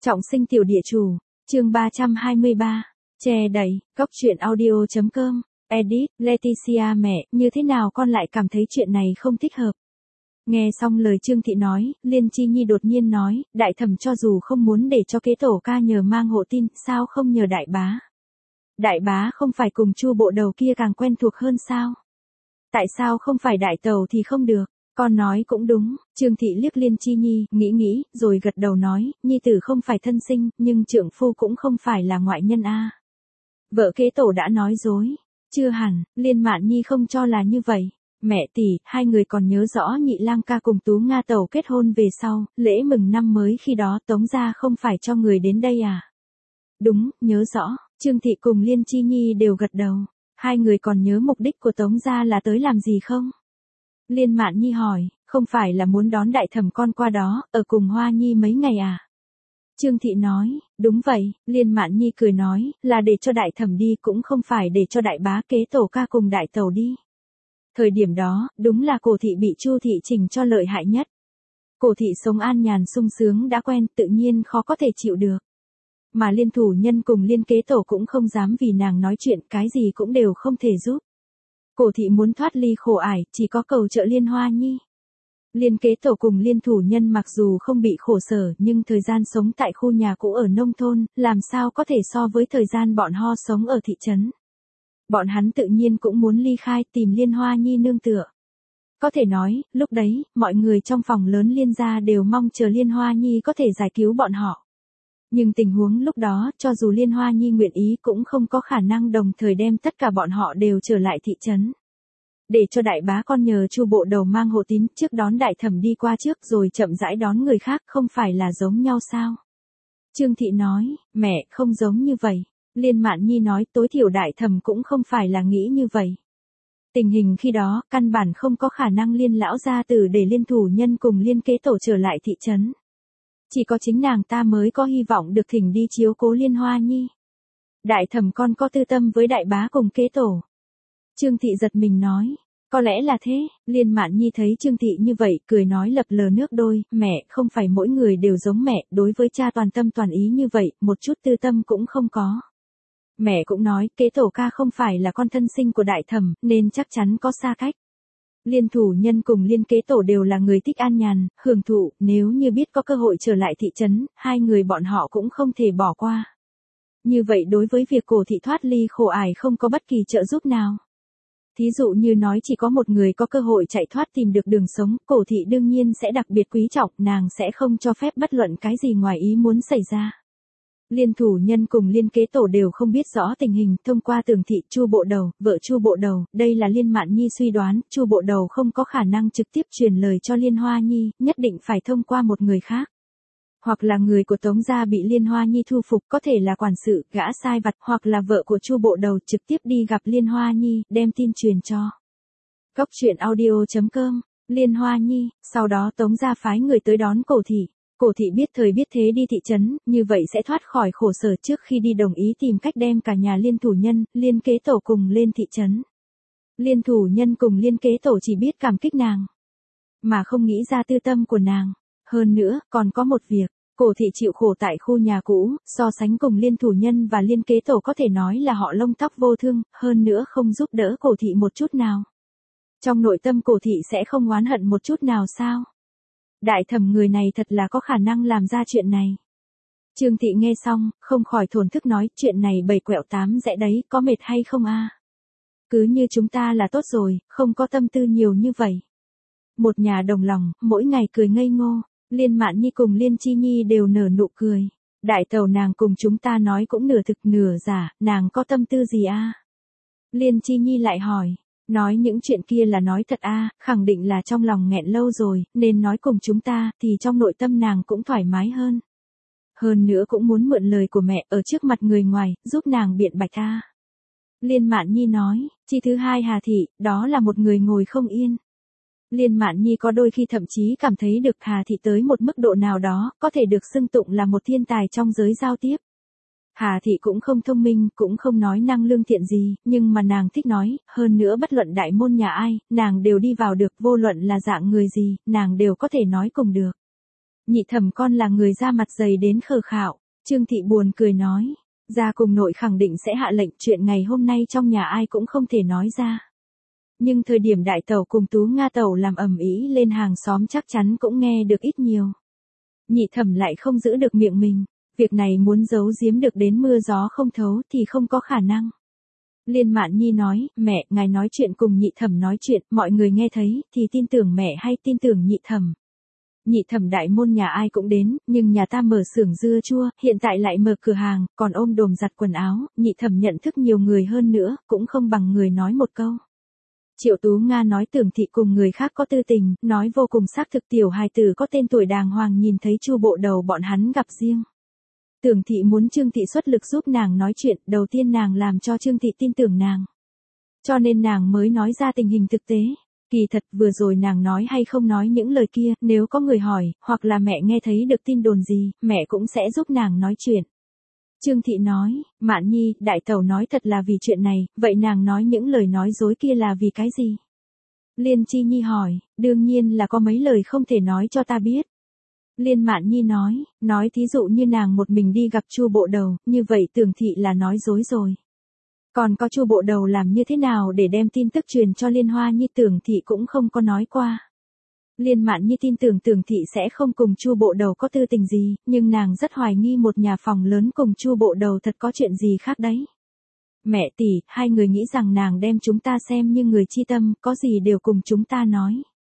Trọng sinh tiểu địa chủ, chương 323, che đậy, góc truyện audio.com, edit, Leticia mẹ, như thế nào con lại cảm thấy chuyện này không thích hợp. Nghe xong lời Trương Thị nói, Liên Chi Nhi đột nhiên nói, đại thẩm cho dù không muốn để cho kế tổ ca nhờ mang hộ tin, sao không nhờ đại bá. Đại bá không phải cùng Chu bộ đầu kia càng quen thuộc hơn sao? Tại sao không phải đại tàu thì không được? Con nói cũng đúng, Trương Thị liếc Liên Chi Nhi, nghĩ, rồi gật đầu nói, Nhi tử không phải thân sinh, nhưng trượng phu cũng không phải là ngoại nhân a. Vợ kế tổ đã nói dối. Chưa hẳn, Liên Mạn Nhi không cho là như vậy. Mẹ tỷ, hai người còn nhớ rõ Nhị Lang ca cùng Tú Nga tàu kết hôn về sau, lễ mừng năm mới khi đó Tống gia không phải cho người đến đây à? Đúng, nhớ rõ, Trương Thị cùng Liên Chi Nhi đều gật đầu. Hai người còn nhớ mục đích của Tống gia là tới làm gì không? Liên Mạn Nhi hỏi, không phải là muốn đón đại thẩm con qua đó, ở cùng Hoa Nhi mấy ngày à? Trương Thị nói, đúng vậy, Liên Mạn Nhi cười nói, là để cho đại thẩm đi cũng không phải để cho đại bá kế tổ ca cùng đại tàu đi. Thời điểm đó, đúng là Cổ Thị bị Chu Thị chỉnh cho lợi hại nhất. Cổ Thị sống an nhàn sung sướng đã quen, tự nhiên khó có thể chịu được. Mà Liên thủ nhân cùng Liên kế tổ cũng không dám vì nàng nói chuyện, cái gì cũng đều không thể giúp. Cổ Thị muốn thoát ly khổ ải, chỉ có cầu trợ Liên Hoa Nhi. Liên kế tổ cùng Liên thủ nhân mặc dù không bị khổ sở, nhưng thời gian sống tại khu nhà cũ ở nông thôn, làm sao có thể so với thời gian bọn ho sống ở thị trấn. Bọn hắn tự nhiên cũng muốn ly khai tìm Liên Hoa Nhi nương tựa. Có thể nói, lúc đấy, mọi người trong phòng lớn Liên gia đều mong chờ Liên Hoa Nhi có thể giải cứu bọn họ. Nhưng tình huống lúc đó, cho dù Liên Hoa Nhi nguyện ý cũng không có khả năng đồng thời đem tất cả bọn họ đều trở lại thị trấn. Để cho đại bá con nhờ Chu bộ đầu mang hộ tín trước đón đại thẩm đi qua trước rồi chậm rãi đón người khác không phải là giống nhau sao? Trương Thị nói, mẹ, không giống như vậy. Liên Mạn Nhi nói tối thiểu đại thẩm cũng không phải là nghĩ như vậy. Tình hình khi đó, căn bản không có khả năng Liên lão gia tử để Liên thủ nhân cùng Liên kế tổ trở lại thị trấn. Chỉ có chính nàng ta mới có hy vọng được thỉnh đi chiếu cố Liên Hoa Nhi. Đại thẩm con có tư tâm với đại bá cùng kế tổ. Trương Thị giật mình nói, có lẽ là thế. Liên Mạn Nhi thấy Trương Thị như vậy, cười nói lập lờ nước đôi, mẹ, không phải mỗi người đều giống mẹ, đối với cha toàn tâm toàn ý như vậy, một chút tư tâm cũng không có. Mẹ cũng nói, kế tổ ca không phải là con thân sinh của đại thẩm, nên chắc chắn có xa cách. Liên thủ nhân cùng Liên kế tổ đều là người thích an nhàn, hưởng thụ, nếu như biết có cơ hội trở lại thị trấn, hai người bọn họ cũng không thể bỏ qua. Như vậy đối với việc Cổ Thị thoát ly khổ ải không có bất kỳ trợ giúp nào. Thí dụ như nói chỉ có một người có cơ hội chạy thoát tìm được đường sống, Cổ Thị đương nhiên sẽ đặc biệt quý trọng, nàng sẽ không cho phép bất luận cái gì ngoài ý muốn xảy ra. Liên thủ nhân cùng Liên kế tổ đều không biết rõ tình hình, thông qua Tường Thị, Chu bộ đầu, vợ Chu bộ đầu, đây là Liên Mạn Nhi suy đoán, Chu bộ đầu không có khả năng trực tiếp truyền lời cho Liên Hoa Nhi, nhất định phải thông qua một người khác. Hoặc là người của Tống gia bị Liên Hoa Nhi thu phục, có thể là quản sự, gã sai vặt, hoặc là vợ của Chu bộ đầu trực tiếp đi gặp Liên Hoa Nhi, đem tin truyền cho. Góc truyện audio.com, Liên Hoa Nhi, sau đó Tống gia phái người tới đón Cổ Thị. Cổ Thị biết thời biết thế đi thị trấn, như vậy sẽ thoát khỏi khổ sở trước khi đi đồng ý tìm cách đem cả nhà Liên thủ nhân, Liên kế tổ cùng lên thị trấn. Liên thủ nhân cùng Liên kế tổ chỉ biết cảm kích nàng, mà không nghĩ ra tư tâm của nàng. Hơn nữa, còn có một việc, Cổ Thị chịu khổ tại khu nhà cũ, so sánh cùng Liên thủ nhân và Liên kế tổ có thể nói là họ lông tóc vô thương, hơn nữa không giúp đỡ Cổ Thị một chút nào. Trong nội tâm Cổ Thị sẽ không oán hận một chút nào sao? Đại thẩm người này thật là có khả năng làm ra chuyện này. Trương Thị nghe xong, không khỏi thổn thức nói, chuyện này bảy quẹo tám rẽ đấy, có mệt hay không a? Cứ như chúng ta là tốt rồi, không có tâm tư nhiều như vậy. Một nhà đồng lòng, mỗi ngày cười ngây ngô, Liên Mạn Nhi cùng Liên Chi Nhi đều nở nụ cười. Đại tàu nàng cùng chúng ta nói cũng nửa thực nửa giả, nàng có tâm tư gì a? Liên Chi Nhi lại hỏi. Nói những chuyện kia là nói thật a, khẳng định là trong lòng nghẹn lâu rồi, nên nói cùng chúng ta, thì trong nội tâm nàng cũng thoải mái hơn. Hơn nữa cũng muốn mượn lời của mẹ ở trước mặt người ngoài, giúp nàng biện bạch a. Liên Mạn Nhi nói, chi thứ hai Hà Thị, đó là một người ngồi không yên. Liên Mạn Nhi có đôi khi thậm chí cảm thấy được Hà Thị tới một mức độ nào đó, có thể được xưng tụng là một thiên tài trong giới giao tiếp. Hà Thị cũng không thông minh, cũng không nói năng lương thiện gì, nhưng mà nàng thích nói, hơn nữa bất luận đại môn nhà ai, nàng đều đi vào được, vô luận là dạng người gì, nàng đều có thể nói cùng được. Nhị thẩm con là người da mặt dày đến khờ khạo. Trương Thị buồn cười nói. Gia cùng nội khẳng định sẽ hạ lệnh, chuyện ngày hôm nay trong nhà ai cũng không thể nói ra. Nhưng thời điểm đại tẩu cùng Tú Nga tẩu làm ầm ĩ lên, hàng xóm chắc chắn cũng nghe được ít nhiều. Nhị thẩm lại không giữ được miệng mình. Việc này muốn giấu giếm được đến mưa gió không thấu thì không có khả năng. Liên Mạn Nhi nói, mẹ, ngài nói chuyện cùng nhị thẩm nói chuyện, mọi người nghe thấy, thì tin tưởng mẹ hay tin tưởng nhị thẩm? Nhị thẩm đại môn nhà ai cũng đến, nhưng nhà ta mở xưởng dưa chua, hiện tại lại mở cửa hàng, còn ôm đồm giặt quần áo, nhị thẩm nhận thức nhiều người hơn nữa, cũng không bằng người nói một câu. Triệu Tú Nga nói Tưởng Thị cùng người khác có tư tình, nói vô cùng xác thực, tiểu hài tử có tên tuổi đàng hoàng nhìn thấy Chu Bộ Đầu bọn hắn gặp riêng. Tưởng Thị muốn Trương Thị xuất lực giúp nàng nói chuyện, đầu tiên nàng làm cho Trương Thị tin tưởng nàng. Cho nên nàng mới nói ra tình hình thực tế. Kỳ thật vừa rồi nàng nói hay không nói những lời kia, nếu có người hỏi, hoặc là mẹ nghe thấy được tin đồn gì, mẹ cũng sẽ giúp nàng nói chuyện. Trương Thị nói, Mạn Nhi, đại tẩu nói thật là vì chuyện này, vậy nàng nói những lời nói dối kia là vì cái gì? Liên Chi Nhi hỏi, đương nhiên là có mấy lời không thể nói cho ta biết. Liên Mạn Nhi nói thí dụ như nàng một mình đi gặp Chu Bộ Đầu, như vậy Tưởng Thị là nói dối rồi. Còn có Chu Bộ Đầu làm như thế nào để đem tin tức truyền cho Liên Hoa Nhi, Tưởng Thị cũng không có nói qua. Liên Mạn Nhi tin tưởng Tưởng Thị sẽ không cùng Chu Bộ Đầu có tư tình gì, nhưng nàng rất hoài nghi một nhà phòng lớn cùng Chu Bộ Đầu thật có chuyện gì khác đấy. Mẹ tỷ, hai người nghĩ rằng nàng đem chúng ta xem như người chi tâm, có gì đều cùng chúng ta nói.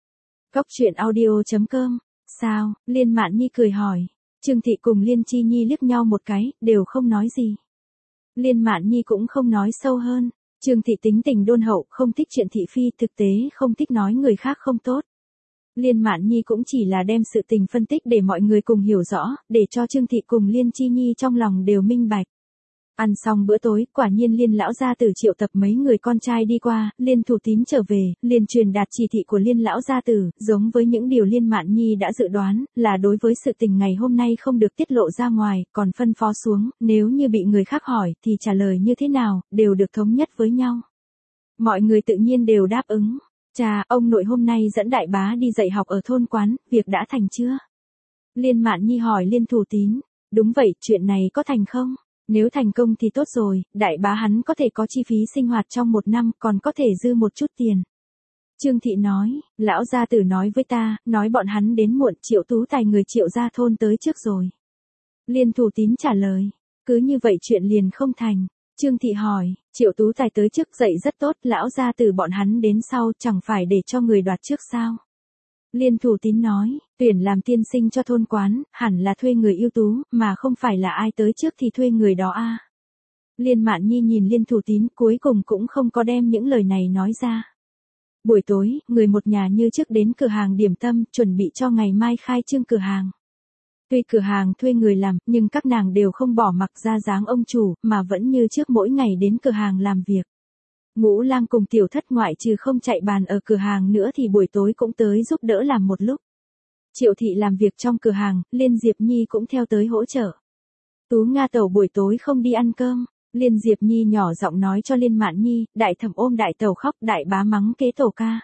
Cốc truyện audio.com. Sao? Liên Mạn Nhi cười hỏi. Trương Thị cùng Liên Chi Nhi liếc nhau một cái, đều không nói gì. Liên Mạn Nhi cũng không nói sâu hơn. Trương Thị tính tình đôn hậu, không thích chuyện thị phi, thực tế không thích nói người khác không tốt. Liên Mạn Nhi cũng chỉ là đem sự tình phân tích để mọi người cùng hiểu rõ, để cho Trương Thị cùng Liên Chi Nhi trong lòng đều minh bạch. Ăn xong bữa tối, quả nhiên Liên lão gia tử triệu tập mấy người con trai đi qua, Liên Thủ Tín trở về, liền truyền đạt chỉ thị của Liên lão gia tử, giống với những điều Liên Mạn Nhi đã dự đoán, là đối với sự tình ngày hôm nay không được tiết lộ ra ngoài, còn phân phó xuống, nếu như bị người khác hỏi, thì trả lời như thế nào, đều được thống nhất với nhau. Mọi người tự nhiên đều đáp ứng. Cha, ông nội hôm nay dẫn đại bá đi dạy học ở thôn quán, việc đã thành chưa? Liên Mạn Nhi hỏi Liên Thủ Tín. Đúng vậy, chuyện này có thành không? Nếu thành công thì tốt rồi, đại bá hắn có thể có chi phí sinh hoạt trong một năm, còn có thể dư một chút tiền. Trương Thị nói, lão gia tử nói với ta, nói bọn hắn đến muộn, Triệu Tú Tài người Triệu gia thôn tới trước rồi. Liên Thủ Tín trả lời, cứ như vậy chuyện liền không thành. Trương Thị hỏi, Triệu Tú Tài tới trước dạy rất tốt, lão gia tử bọn hắn đến sau, chẳng phải để cho người đoạt trước sao? Liên Thủ Tín nói, tuyển làm tiên sinh cho thôn quán, hẳn là thuê người ưu tú, mà không phải là ai tới trước thì thuê người đó a. Liên Mạn Nhi nhìn Liên Thủ Tín, cuối cùng cũng không có đem những lời này nói ra. Buổi tối, người một nhà như trước đến cửa hàng điểm tâm, chuẩn bị cho ngày mai khai trương cửa hàng. Tuy cửa hàng thuê người làm, nhưng các nàng đều không bỏ mặc ra dáng ông chủ, mà vẫn như trước mỗi ngày đến cửa hàng làm việc. Ngũ Lang cùng Tiểu Thất ngoại trừ không chạy bàn ở cửa hàng nữa thì buổi tối cũng tới giúp đỡ làm một lúc. Triệu Thị làm việc trong cửa hàng, Liên Diệp Nhi cũng theo tới hỗ trợ. Tú Nga tẩu buổi tối không đi ăn cơm, Liên Diệp Nhi nhỏ giọng nói cho Liên Mạn Nhi, đại thẩm ôm đại tẩu khóc, đại bá mắng kế tổ ca.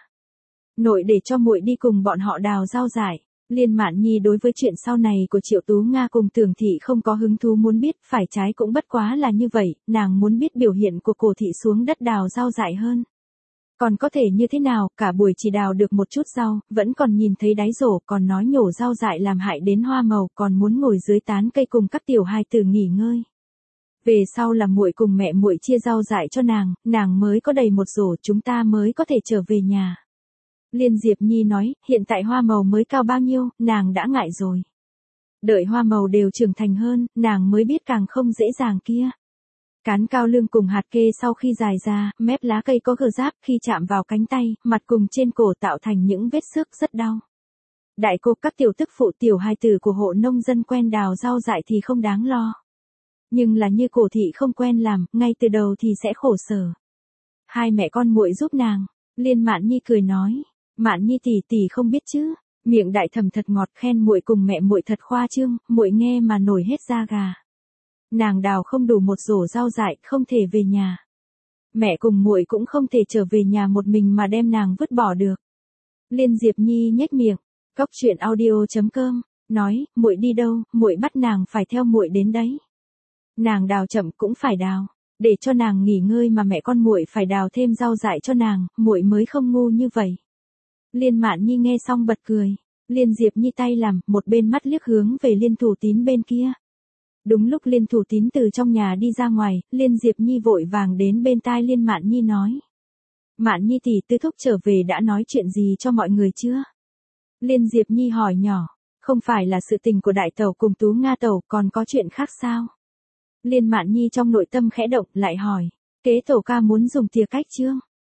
Nội để cho muội đi cùng bọn họ đào rau dại. Liên Mạn Nhi đối với chuyện sau này của Triệu Tú Nga cùng Tưởng Thị không có hứng thú muốn biết, phải trái cũng bất quá là như vậy, nàng muốn biết biểu hiện của Cổ Thị xuống đất đào rau dại hơn. Còn có thể như thế nào, cả buổi chỉ đào được một chút rau, vẫn còn nhìn thấy đáy rổ, còn nói nhổ rau dại làm hại đến hoa màu, còn muốn ngồi dưới tán cây cùng các tiểu hài tử nghỉ ngơi. Về sau là muội cùng mẹ muội chia rau dại cho nàng mới có đầy một rổ, chúng ta mới có thể trở về nhà. Liên Diệp Nhi nói, hiện tại hoa màu mới cao bao nhiêu, nàng đã ngại rồi. Đợi hoa màu đều trưởng thành hơn, nàng mới biết càng không dễ dàng kia. Cán cao lương cùng hạt kê sau khi dài ra, mép lá cây có gờ giáp, khi chạm vào cánh tay, mặt cùng trên cổ tạo thành những vết xước rất đau. Đại cô các tiểu tức phụ tiểu hài tử của hộ nông dân quen đào rau dại thì không đáng lo. Nhưng là như Cổ Thị không quen làm, ngay từ đầu thì sẽ khổ sở. Hai mẹ con muội giúp nàng. Liên Mạn Nhi cười nói. Mạn Nhi tỷ tỷ không biết chứ, miệng đại thẩm thật ngọt, khen muội cùng mẹ muội thật khoa trương, muội nghe mà nổi hết da gà. Nàng đào không đủ một rổ rau dại, không thể về nhà. Mẹ cùng muội cũng không thể trở về nhà một mình mà đem nàng vứt bỏ được. Liên Diệp Nhi nhếch miệng. Cốc truyện audio.com nói, muội đi đâu, muội bắt nàng phải theo muội đến đấy. Nàng đào chậm cũng phải đào, để cho nàng nghỉ ngơi mà mẹ con muội phải đào thêm rau dại cho nàng, muội mới không ngu như vậy. Liên Mạn Nhi nghe xong bật cười, Liên Diệp Nhi tay làm, một bên mắt liếc hướng về Liên Thủ Tín bên kia. Đúng lúc Liên Thủ Tín từ trong nhà đi ra ngoài, Liên Diệp Nhi vội vàng đến bên tai Liên Mạn Nhi nói. Mạn Nhi tỷ, Tư thúc trở về đã nói chuyện gì cho mọi người chưa? Liên Diệp Nhi hỏi nhỏ, không phải là sự tình của đại tẩu cùng Tú Nga tẩu, còn có chuyện khác sao? Liên Mạn Nhi trong nội tâm khẽ động lại hỏi, kế tổ ca muốn dùng thìa cách chưa?